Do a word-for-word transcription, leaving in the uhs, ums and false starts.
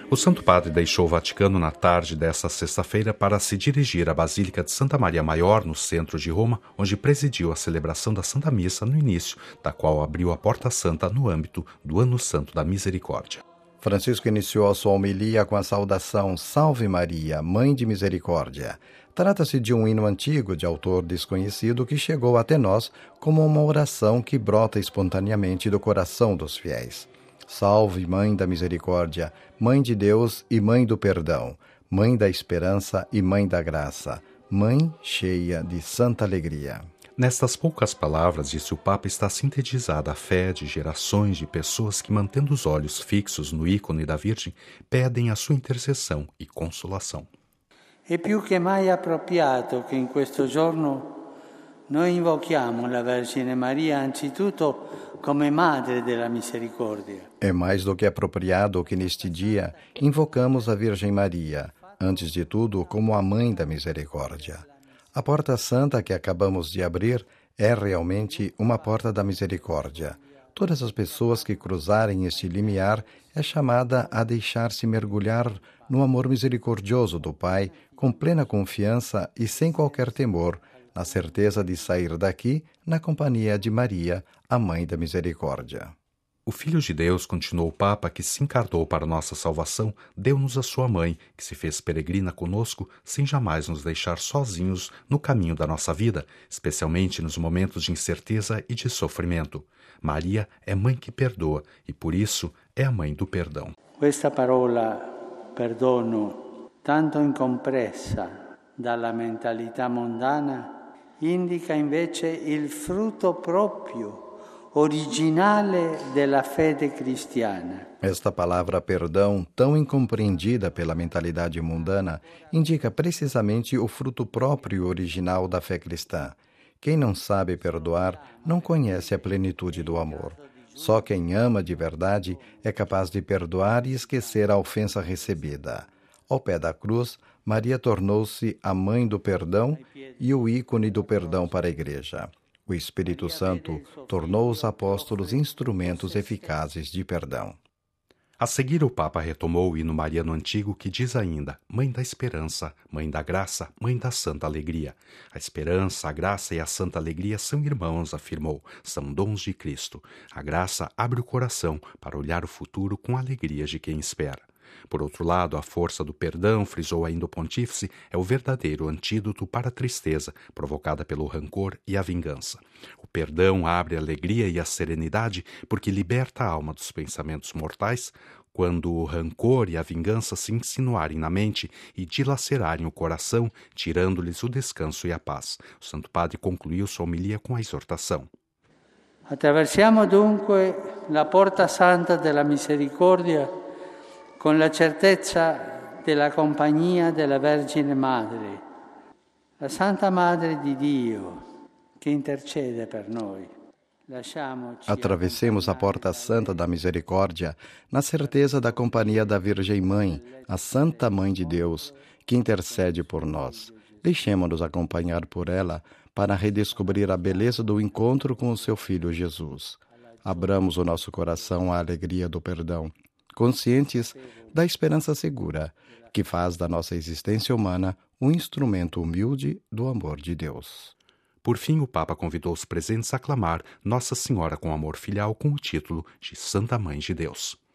O Santo Padre deixou o Vaticano na tarde desta sexta-feira para se dirigir à Basílica de Santa Maria Maior, no centro de Roma, onde presidiu a celebração da Santa Missa no início, da qual abriu a Porta Santa no âmbito do Ano Santo da Misericórdia. Francisco iniciou a sua homilia com a saudação Salve Maria, Mãe de Misericórdia. Trata-se de um hino antigo de autor desconhecido que chegou até nós como uma oração que brota espontaneamente do coração dos fiéis. Salve, Mãe da Misericórdia, Mãe de Deus e Mãe do Perdão, Mãe da Esperança e Mãe da Graça, Mãe cheia de santa alegria. Nestas poucas palavras, disse o Papa, está sintetizada a fé de gerações de pessoas que, mantendo os olhos fixos no ícone da Virgem, pedem a sua intercessão e consolação. È più che mai appropriato che in questo giorno noi invochiamo la Vergine Maria anzitutto come Madre della Misericordia. É mais do que apropriado que neste dia invocamos a Virgem Maria, antes de tudo como a Mãe da Misericórdia. A Porta Santa que acabamos de abrir é realmente uma porta da misericórdia. Todas as pessoas que cruzarem este limiar é chamada a deixar-se mergulhar no amor misericordioso do Pai, com plena confiança e sem qualquer temor, na certeza de sair daqui na companhia de Maria, a Mãe da Misericórdia. O Filho de Deus, continuou o Papa, que se encarnou para nossa salvação, deu-nos a sua Mãe, que se fez peregrina conosco, sem jamais nos deixar sozinhos no caminho da nossa vida, especialmente nos momentos de incerteza e de sofrimento. Maria é Mãe que perdoa e, por isso, é a Mãe do perdão. Questa parola, perdono, tanto incompressa dalla mentalità mondana, indica invece il frutto proprio originale della fede cristiana. Esta palavra perdão, tão incompreendida pela mentalidade mundana, indica precisamente o fruto próprio e original da fé cristã. Quem não sabe perdoar não conhece a plenitude do amor. Só quem ama de verdade é capaz de perdoar e esquecer a ofensa recebida. Ao pé da cruz, Maria tornou-se a mãe do perdão e o ícone do perdão para a Igreja. O Espírito Santo tornou os apóstolos instrumentos eficazes de perdão. A seguir, o Papa retomou o hino mariano antigo que diz ainda: Mãe da Esperança, Mãe da Graça, Mãe da Santa Alegria. A esperança, a graça e a santa alegria são irmãos, afirmou, são dons de Cristo. A graça abre o coração para olhar o futuro com alegria de quem espera. Por outro lado, a força do perdão, frisou ainda o pontífice, é o verdadeiro antídoto para a tristeza provocada pelo rancor e a vingança. O perdão abre a alegria e a serenidade porque liberta a alma dos pensamentos mortais, quando o rancor e a vingança se insinuarem na mente e dilacerarem o coração, tirando-lhes o descanso e a paz. O Santo Padre concluiu sua homilia com a exortação. Attraversiamo dunque la Porta Santa della Misericordia con la certezza della compagnia della Vergine Madre, la Santa Madre di Dio, che intercede per noi. Atravessemos a Porta Santa da Misericórdia na certeza da companhia da Virgem Mãe, a Santa Mãe de Deus, que intercede por nós. Deixemo-nos acompanhar por ela para redescobrir a beleza do encontro com o seu Filho Jesus. Abramos o nosso coração à alegria do perdão, conscientes da esperança segura, que faz da nossa existência humana um instrumento humilde do amor de Deus. Por fim, o Papa convidou os presentes a aclamar Nossa Senhora com amor filial com o título de Santa Mãe de Deus.